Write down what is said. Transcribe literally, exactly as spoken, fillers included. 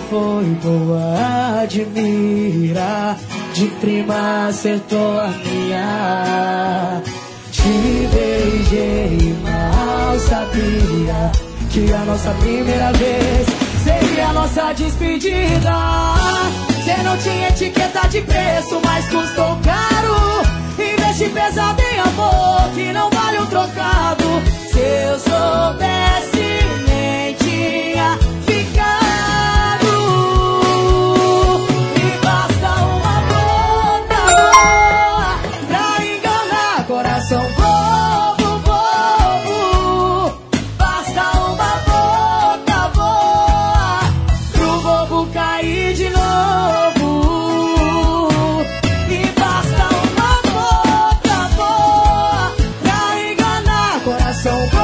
foi boa, admira. De prima acertou a minha. Te beijei mal, sabia que a nossa primeira vez seria a nossa despedida. Cê não tinha etiqueta de preço, mas custou caro. Investe pesado em amor, que não vale um trocado. Se eu soubesse, nem tinha ficado. Me basta uma boca boa pra enganar coração bobo, bobo. Basta uma boca boa pro bobo cair de novo. Me basta uma boca boa pra enganar coração bobo.